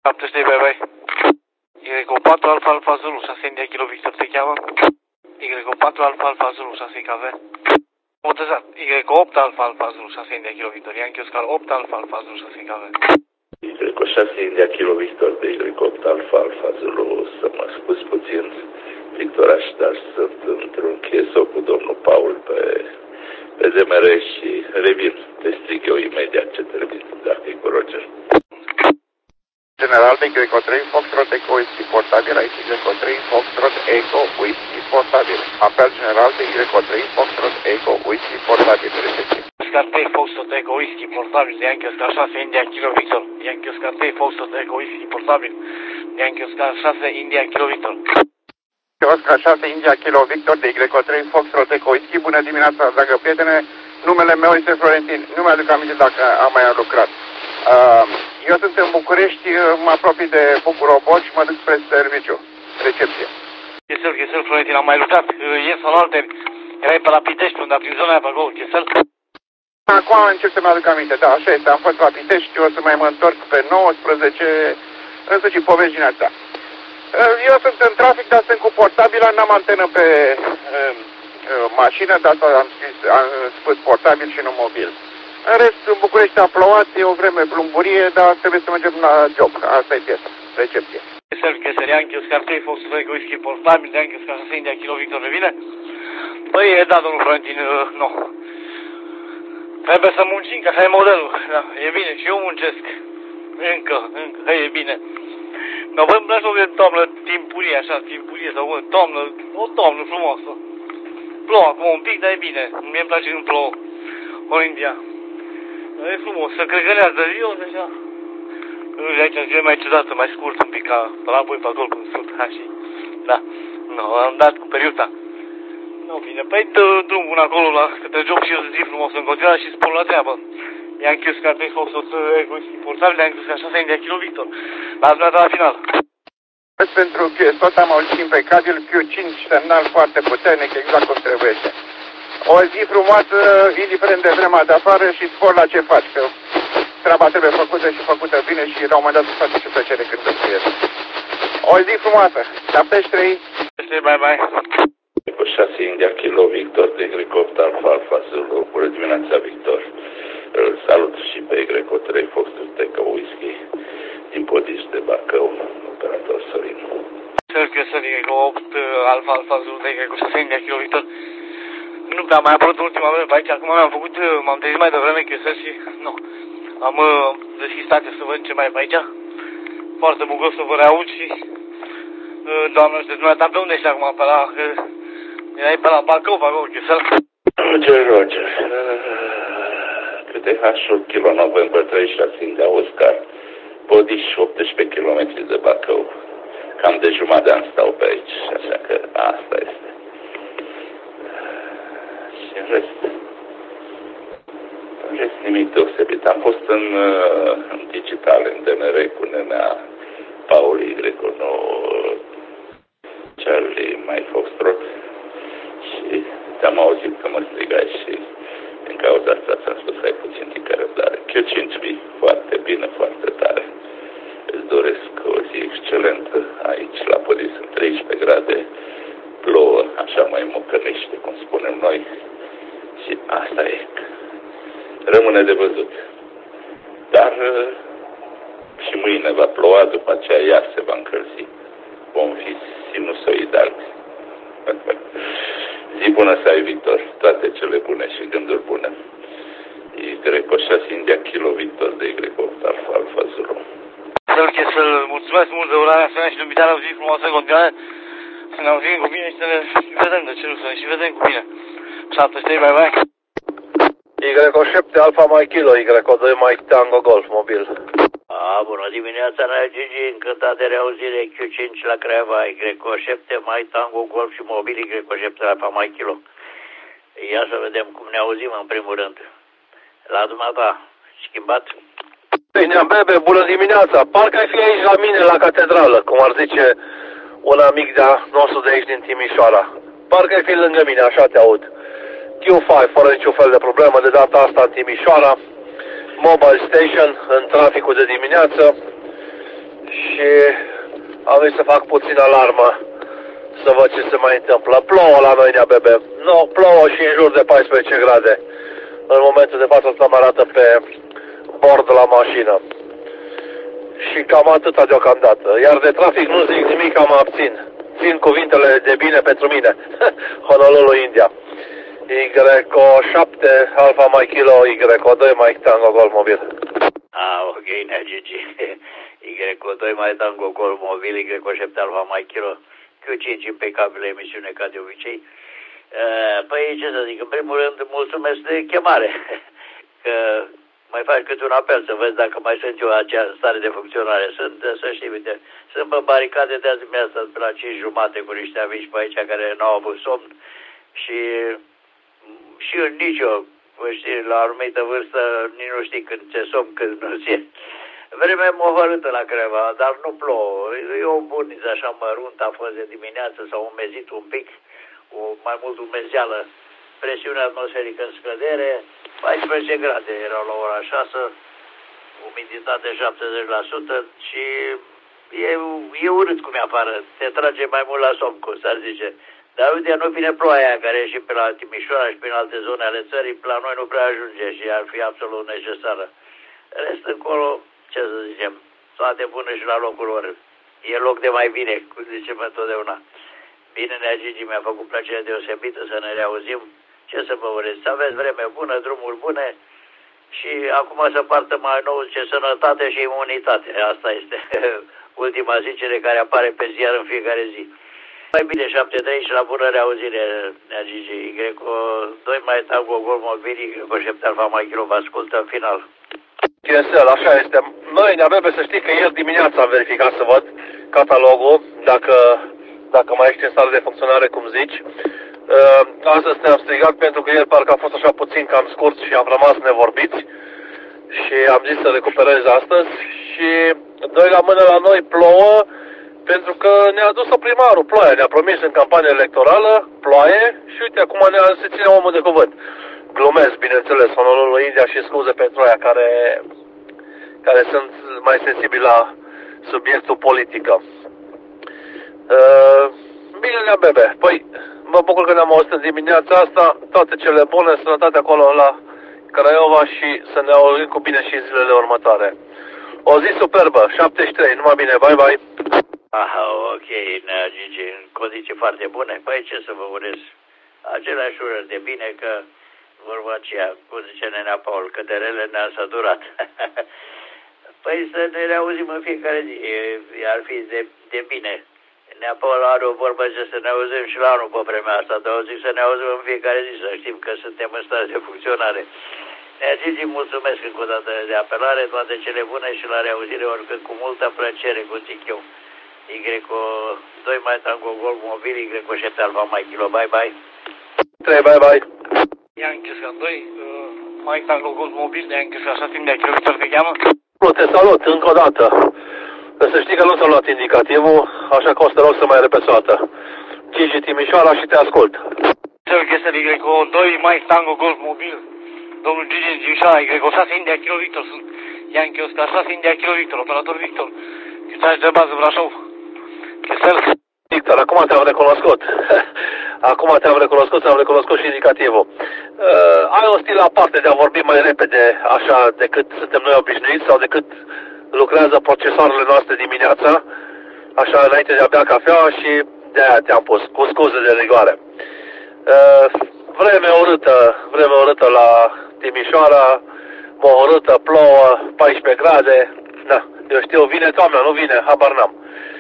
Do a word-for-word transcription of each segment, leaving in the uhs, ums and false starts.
șaptezeci, bye bye. Y patru Alfa Alfa Zulu, șase India Kilo Victor te cheamă. Y patru Alfa Alfa Zulu, șase K V. Botezat. Y opt Alfa Alfa Zulu, șase India Kilo Victor. Yankee Oscar opt Alfa Alfa Zulu, șase K V. Y șase India Kilo Victor de Y opt Alfa Alfa Zulu, să mă scuz puțin, Victoraș, dar sunt într-un chieso cu domnul Paul pe, pe D M R și revin. Te stric eu imediat ce trebuie, dacă e cu Roger. General de Greco trei, Foxtrot Eco Whisky portabil, aici Greco trei, Foxtrot Eco Whisky portabil. Apel general de Greco trei, Foxtrot Eco Whisky portabil, recepție. Oscar trei, Foxtrot Eco Whisky portabil, Yankee Oscar șase, India Kilo Victor. Yankee Oscar trei, Foxtrot Eco Whisky portabil, Yankee Oscar șase, India Kilo Victor. Oscar șase, India Kilo Victor de Greco trei, Foxtrot Eco Whisky. Bună dimineața, dragă prietene, numele meu este Florentin, nu mi-aduc aminte dacă am mai lucrat. Uh, eu sunt în București, mă apropii de Bucurobor și mă duc spre serviciu. Recepție. Chesel, Chesel, Florentin, am mai lucrat ieri sau alteri. Erai pe la Pitești, unde prin zona aia pe acolo, Chesel. Acum încep să mi-aduc aminte, da, așa este, am fost la Pitești, o să mai mă întorc pe nouăsprezece, în sfârșit, povești din astea. Uh, eu sunt în trafic, dar sunt cu portabila, n-am antenă pe uh, uh, mașină, de asta am scris, am spus portabil și nu mobil. În rest, în București a plouat, e o vreme plumburie, dar trebuie să mergem la job. Asta e piesa. Recepție. Chesel, Chesel, Yankee Oscar trei, Foxtrot Eco Whisky portabil, Yankee Oscar șase, India Kilo Victor revine? Păi, da, domnul Florentin, uh, nu. Trebuie să muncim, că așa e modelul. Da, e bine, și eu muncesc. Încă, încă, e bine. Dar vă îmi place o toamnă timpurie, așa, timpurie, sau o toamnă, o toamnă frumoasă. Plouă acum un pic, dar e bine. Mie îmi place când plouă. Olindia. E frumos, să cregănează eu, deja. De aici e mai ciudată, mai scurt un pic, ca la voi pe acolo când sunt, ha, și... Da, nu, am dat cu periuta. Nu, bine, păi dă drumul până acolo la către job și eu zi frumos în continuare și spor la treabă. Yankee Oscar trei, Foxtrot Eco Whisky portabil, Yankee Oscar șase, India Kilo Victor. La dumneata la final. Pentru Q S tot am auzit impecabil, Q cinci, semnal foarte puternic, exact cum trebuie. O zi frumoasă, indiferent de vremea de afară și spor la ce faci, că treaba trebuie făcută și făcută bine și la un moment dat să faci și plăcere când îți o zi frumoasă, șaptezeci și trei. Bye bye. Cu șase India Kilo Victor de Y opt Alfa Alfa Zulu. Bună dimineața, Victor. Îl salut și pe Y trei, Foxtrot Eco Whisky din Podiș de Bacău, operator Sorin. Chesel, Y opt Alfa Alfa Zulu de Y șase, India Kilo Victor. Nu prea am mai apărut în ultima vreme pe aici, acum mi-am făcut, m-am trezit mai devreme Chesel și nu. Am uh, deschis stația să văd ce mai e pe aici. Foarte bucuros să vă reaud și uh, doamnă, și de dumneata pe unde ești acum? Pe la, uh, erai pe la Bacău, pe acolo, Chesel? Roger, Roger. Câte H-uri, Kilo November treizeci și șase India Oscar, Podiș, optsprezece kilometri de Bacău. Cam de jumătate de an stau pe aici, așa că asta este. Și în rest, în rest nimic deosebit. Am fost în, în digital, în D M R cu nenea Paul Y nouă Charlie Mike Foxtrot și te-am auzit că mă strigai și din cauza asta ți-am spus că ai puțin tică răbdare. Q cinci B, foarte bine, foarte tare. Îți doresc o zi excelentă aici la Podiș, sunt treisprezece grade, plouă, așa mai mocănește, cum spunem noi. Și asta e. Rămâne de văzut. Dar și mâine va ploua, după aceea iar se va încălzi. Vom fi sinusoidali. Zi bună să ai, Victor. Toate cele bune și gânduri bune. Y șase India Kilo Victor de Y opt Alfa Alfa Zulu. Să-l să-l mulțumesc mult de urarea asta și de invitarea o zi frumoasă în continuare. Să ne auzim cu bine și să ne vedem, de ce nu să ne și vedem cu bine. șaptezeci și trei, bye bye. Y șapte Alfa Mike Kilo, Y doi Mike Tango Golf mobil. A, bună dimineața, Nea Gigi, încântat de reauzire, Q cinci la Craiova, Y șapte Mike Tango Golf și mobil, Y șapte Alfa Mike Kilo. Ia să vedem cum ne auzim în primul rând. La dumneata, schimbat? Bine, bebe, bună dimineața. Parcă ai fi aici la mine, la catedrală, cum ar zice un amic de-a nostru de aici din Timișoara. Parcă ai fi lângă mine, așa te aud. Q cinci, fără niciun fel de problemă, de data asta în Timișoara. Mobile Station, în traficul de dimineață. și am venit să fac puțin alarmă, să văd ce se mai întâmplă. Plouă la noi, Nea Bebe. Nu, plouă și în jur de paisprezece grade. În momentul de față asta mă arată pe bord la mașină. Și cam atâta deocamdată. Iar de trafic nu zic nimic, mă abțin. Țin cuvintele de bine pentru mine. Honolulu, India. Y șapte Alfa Mike Kilo, Y doi Mike Tango Golf Mobil. Ah, ok, Nea Gigi. Y doi Mike Tango Golf Mobil, Y șapte Alfa Mike Kilo. Q cinci impecabilă emisiune ca de obicei. Păi ce să zic, în primul rând mulțumesc de chemare. Că mai faci câte un apel să vezi dacă mai sunt eu acea stare de funcționare. Sunt, să știi, uite, sunt pe baricade de azi dimineața pe la cinci jumate cu niște amici pe aici care n-au avut somn și și eu nici eu, știi, la anumită vârstă nici nu știi când ți-e somn, când nu ți-e. Vremea mohărâtă la Creva, dar nu plouă. E o burniță așa măruntă, a fost de dimineață, s-a umezit un pic, o, mai mult umezeală. Presiunea atmosferică în scădere, paisprezece grade erau la ora șase, umiditate șaptezeci la sută și e, e urât cum e afară. Te trage mai mult la somn, cum s-ar zice. Dar uite, nu vine ploaia aia care e și pe la Timișoara și prin alte zone ale țării, la noi nu prea ajunge și ar fi absolut necesară. Rest încolo, ce să zicem, toate bune și la locul lor. E loc de mai bine, cum zicem întotdeauna. Bine, Nea Gigi, mi-a făcut plăcere deosebită să ne reauzim. Ce să vă urez? Să aveți vreme bună, drumuri bune și acum să partă mai nou ce sănătate și imunitate. Asta este ultima zicere care apare pe ziar în fiecare zi. Mai bine, șapte trei și la bună reauzire, Nea Gigi. Y doi mai Tango Golf Mobil, Y șapte Alfa Mike Kilo, vă ascultă în final. Chesel, așa este. Noi, Nea Bebe, să știi că ieri dimineața am verificat să văd catalogul, dacă, dacă mai ești în stare de funcționare, cum zici. Uh, astăzi te-am strigat pentru că ieri parcă a fost așa puțin cam scurt și am rămas nevorbiți și am zis să recuperez astăzi și doi la mână la noi plouă pentru că ne-a dus-o primarul, ploaia, ne-a promis în campanie electorală, ploaie și uite, acum ne-a se ține omul de cuvânt. Glumesc, bineînțeles, Honolulu, India și scuze pentru aia care, care sunt mai sensibili la subiectul politică. Uh, bine, Nea Bebe, păi mă bucur că ne-am auzit în dimineața asta, toate cele bune, sănătate acolo la Craiova și să ne auzim cu bine și zilele următoare. O zi superbă, șaptezeci și trei, numai bine, bye bye! Aha, ok, Nea Gigi, în condiții foarte bune. Păi ce să vă urez? Aceleași urări de bine, că vorba aceea, cum zice nenea Paul, că de rele ne-a săturat. Păi să ne reauzim în fiecare zi, ar fi de, de bine. Nea Paul are o vorbă ce să ne auzim și la anul pe vremea asta, dar o zic să ne auzim în fiecare zi, să știm că suntem în stare de funcționare. Nea Gigi, mulțumesc încă o dată de apelare, toate cele bune și la reauzire oricând cu multă plăcere, cum zic eu. Y doi mai Tango Golf Mobil, Y șapte Alfa Mike Kilo, bye bye. trei, bye bye. Yankee doi, Mike Tango Golf Mobil, Yankee așa timp de kilometri te cheamă? Te salut încă o dată. Să știi că nu s-a luat indicativul, așa că o să te rog să mai repeți o dată. Gigi Timișoara și te ascult. Cel că este Y doi Mike Tango Golf Mobil, domnul Gigi Timișoara, Y șase India Kilo Victor, sunt Yankee Oscar șase India Kilo Victor, operator Victor, chiutaș de bază Brașov. Chesel. Victor, acum te-am recunoscut. Acum te-am recunoscut, ți-am recunoscut și indicativul. Uh, ai un stil aparte de a vorbi mai repede, așa, decât suntem noi obișnuiți sau decât lucrează procesoarele noastre dimineața, așa, înainte de a bea cafea și de-aia te-am pus, cu scuze de rigoare. Uh, vreme urâtă, vreme urâtă la Timișoara, mohorâtă, plouă, paisprezece grade, da, eu știu, vine toamna, nu vine, habar n-am.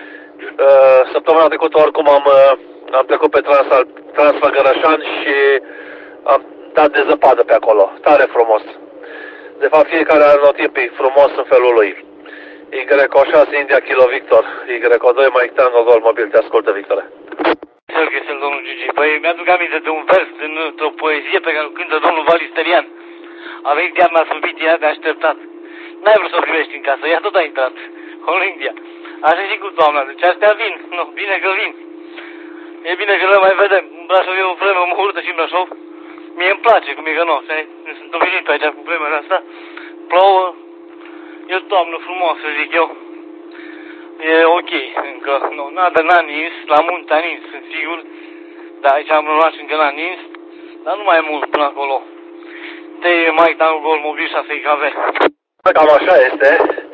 Uh, săptămâna trecută oricum am, uh, am trecut pe Trans, Transfăgărășan și am dat de zăpadă pe acolo, tare frumos. De fapt, fiecare anotimp e frumos în felul lui. Y șase India Kilo Victor, Y doi Mike Tango Golf Mobil, te ascultă, Victor. Cel că este domnul Gigi. Păi mi-aduc aminte de un vers dintr-o poezie pe care o cântă domnul Valisterian. A venit iarna slăbit, ea te-a așteptat. N-ai vrut să o primești în casă, ea tot a intrat. În India. Așa și cu toamna, deci astea vin. Nu, bine că vin. E bine că le mai vedem. În Brașov e o vreme mohurtă și în Brașov. Mie îmi place cum e că nu. Sunt obișnuit pe aici cu vremea asta. Plouă. E o toamnă frumoasă, zic eu. e ok, încă, nu, nada, n-a nins, la munte a nins, sunt sigur, dar aici am rămas încă n-a nins, dar nu mai e mult până acolo. Te mai Tango Golf mobil șase K V. Cam așa este.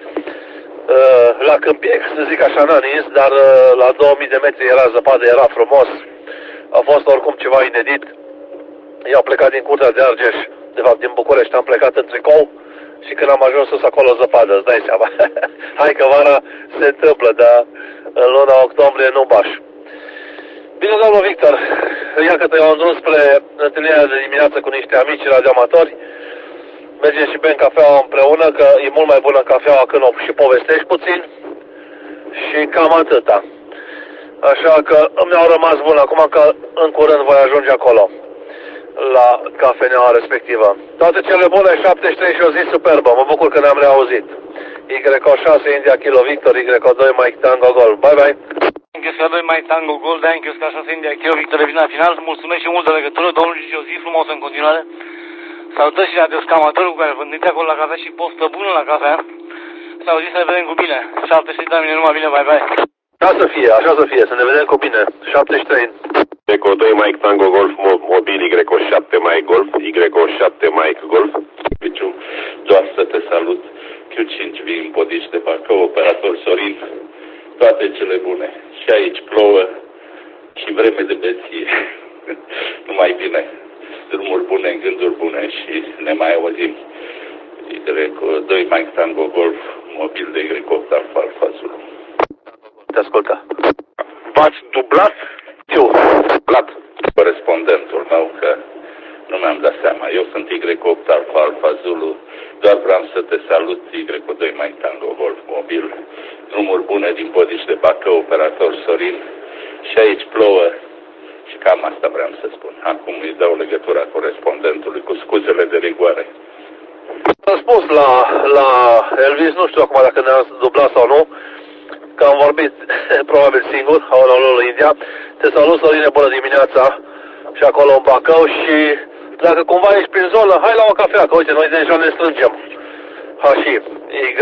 La Câmpiex, să zic așa, n-a nins, dar la două mii de metri era zăpadă, era frumos. A fost oricum ceva inedit. Eu am plecat din Curtea de Argeș, de fapt din București, am plecat în tricou și când am ajuns sus acolo zăpadă, îți dai seama. Hai că vara se întâmplă, dar în luna octombrie nu baș. Bine, domnul Victor, iată că eu am drum spre întâlnirea de dimineață cu niște amici radioamatori. Mergem și bem cafeaua împreună, că e mult mai bună cafeaua când o și povestești puțin. Și cam atâta. Așa că mi-au rămas bun acum că în curând voi ajunge acolo, la cafeneaua respectivă. Toate cele bune, șaptezeci și trei și o zi superbă. Mă bucur că ne-am reauzit. Y șase India Kilo Victor, Y doi Mike Tango Golf. Bye bye! Y doi Mike Tango Golf, da, Y șase India Kilo Victor revine la final. Mulțumesc și mult de legătură, domnul Gigi, o zi frumoasă în continuare. Salutări și la descamatorul cu care vândiți acolo la cafea și postă bună la cafea. S-au zis să ne vedem cu bine. șaptezeci și trei de mine, numai bine, bye bye! Așa să fie, așa să fie, să ne vedem cu bine. șaptezeci și trei. Y doi Mike Tango Golf mobil, Y șapte Mike Golf, Y șapte Mike Golf. Viciu, doar să te salut. Q cinci vin Podici de Bacău, operator Sorin. Toate cele bune. Și aici plouă și vreme de beție. Numai bine. Drumuri bune, gânduri bune și ne mai auzim. Y doi Mike Tango Golf, mobil de Y opt Alfa Alfa Zulu. Te ascultă. V-ați dublat? Eu. Dublat. Corespondentul meu, că nu mi-am dat seama. Eu sunt Y opt Alfa Alfa Zulu. Doar vreau să te salut, Y doi Mike Tango Golf mobil. Drumuri bune din Podici de Bacău, operator Sorin. Și aici plouă. Și cam asta vreau să spun. Acum îi dau legătura corespondentului cu scuzele de rigoare. Am spus la, la Elvis, nu știu acum dacă ne-a dublat sau nu, că am vorbit probabil singur, Honolulu, India. Te salut, Sorine, bună dimineața și acolo în Bacău și dacă cumva ești prin zonă, hai la o cafea, că uite, noi deja ne strângem. Ha și Y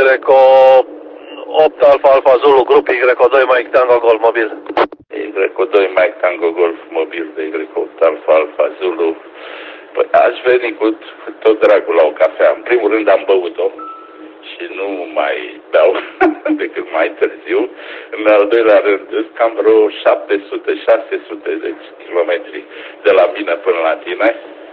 opt Alfa Alfa Zulu, grup Y doi Mike Tango Golf mobil. Y doi Mike Tango Golf mobil de Y opt Alfa Alfa Zulu. Păi aș veni cu tot dragul la o cafea. În primul rând am băut-o și nu mai beau decât mai târziu. În al doilea rând, sunt cam vreo șapte sute șase sute de kilometri de la mine până la tine.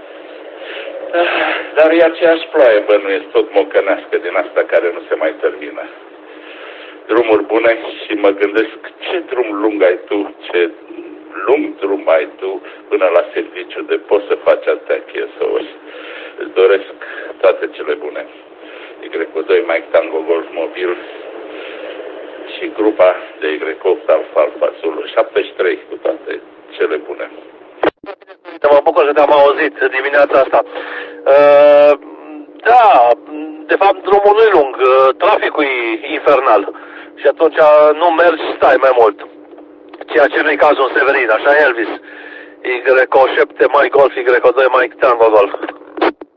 Dar e aceeași ploaie, bănuiesc, tot mocănească din asta care nu se mai termină. Drumuri bune și mă gândesc ce drum lung ai tu, ce lung drum ai tu până la serviciu, de poți să faci atâtea chesuri. Îți doresc toate cele bune. Y doi Mike Tango Golf mobil și grupa de Y opt Alfa Alfa Zulu, șaptezeci și trei cu toate cele bune. Mă bucur că te-am auzit dimineața asta. Uh, da, de fapt drumul nu e lung, traficul e infernal și atunci nu mergi, stai mai mult. Ceea ce nu e cazul în Severin, așa Elvis. Y șapte Mike Golf, Y doi Mike Tango Golf.